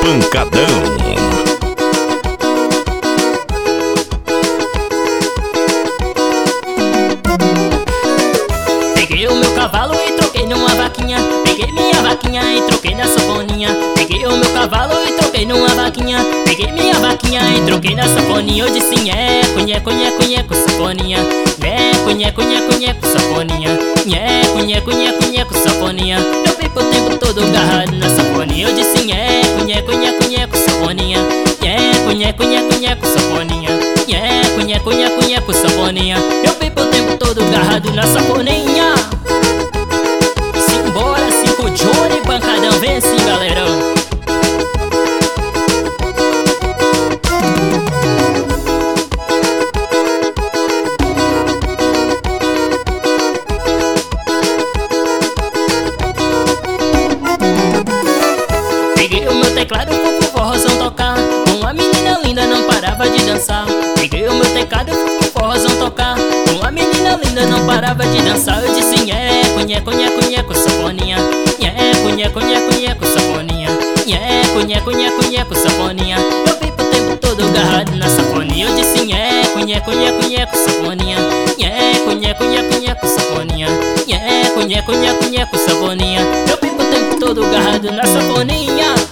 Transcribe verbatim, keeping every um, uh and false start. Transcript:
Pancadão. Peguei o meu cavalo e troquei numa vaquinha. Peguei minha vaquinha e troquei na sanfoninha. Peguei o meu cavalo e troquei numa vaquinha. Peguei minha vaquinha e troquei na sanfoninha. Eu disse nheco, nheco, nheco, nheco, sanfoninha. Nheco, nheco, nheco, nheco, sanfoninha. Nheco, nheco, nheco, nheco, sanfoninha. Eu fico o tempo todo agarrado na sanfoninha. Eu disse nheco, nheco, nheco, nheco, sanfoninha. Nheco, nheco, nheco, nheco, sanfoninha. Nheco, nheco, nheco, nheco, sanfoninha. Eu fico o tempo todo agarrado na sanfoninha. Simbora, cinco Johnny, pancadão, vem assim, galerão. Peguei o meu teclado fui pro forrozão tocar. Uma menina linda não parava de dançar. Peguei o meu teclado fui pro forrozão tocar. Uma menina linda não parava de dançar. Eu disse nheco, nheco, nheco, nheco, sanfoninha. Nheco, nheco, nheco, nheco, sanfoninha. Nheco, nheco, nheco, nheco, sanfoninha. Eu fico o tempo todo agarrado na sanfoninha. Eu disse nheco, nheco, nheco, nheco, sanfoninha. Nheco, nheco, nheco, nheco, sanfoninha. Nheco, nheco, nheco, nheco, sanfoninha. Eu fico o tempo todo agarrado na sanfoninha.